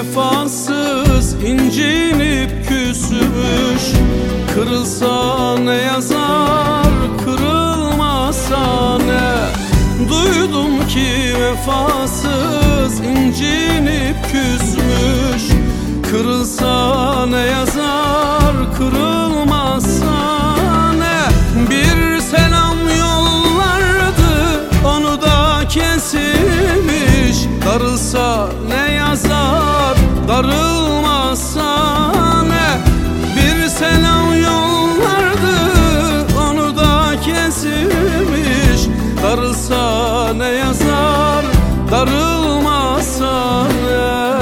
vefasız incinip küsmüş. Kırılsa ne yazar, kırılmasa ne? Duydum ki vefasız incinip küsmüş. Kırılsa ne yazar, kırılmazsa ne? Bir selam yollardı, onu da kesilmiş. Darılsa ne yazar, darılmazsa ne? Bir selam yollardı, onu da kesilmiş. Darılsa ne yazar, darılmazsa ne?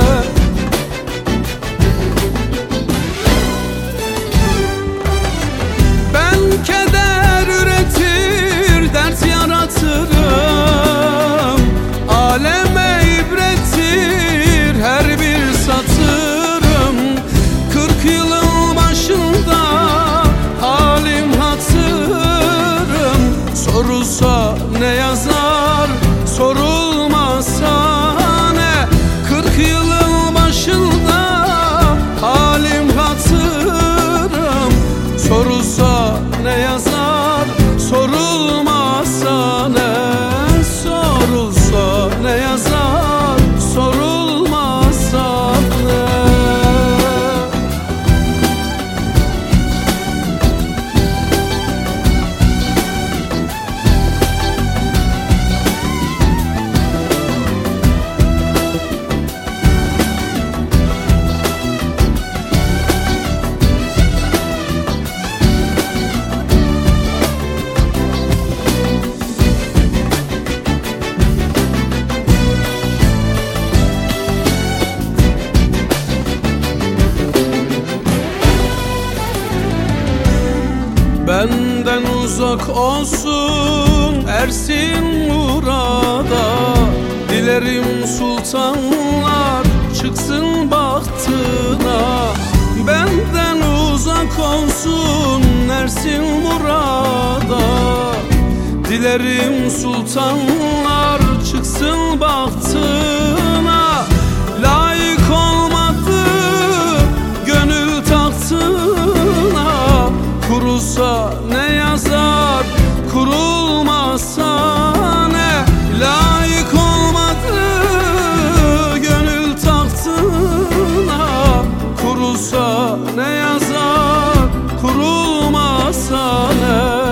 Keder üretir, dert yaratırım. Aleme ibrettir her bir satırım. 40 yılın başında halim hatırım. Sorulsa ne yazar, sorulmazsa ne? 40 yılın başında halim hatırım. Sorulsa ne yazar, sorulmazsa ne? Sorulsa ne yazar, sorulmazsa ne? Benden uzak olsun ersin murada. Dilerim sultanlar çıksın bahtına. Benden uzak olsun ersin murada. Dilerim sultanlar çıksın bahtına. Layık olmadı gönül tahtına. Kurulsa ne yazar, kurulmazsa ne? Layık olmadı gönül tahtına. Kurulsa ne yazar, kurulmazsa ne?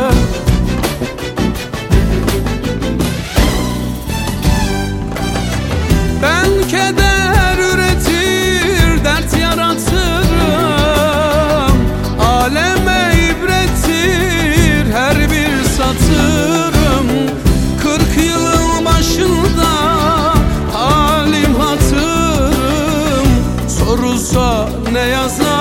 Ben keder üretir, dert yaratırım. Aleme ibrettir her bir satırım. 40 yılın başında halim hatırım. Sorulsa ne yazar,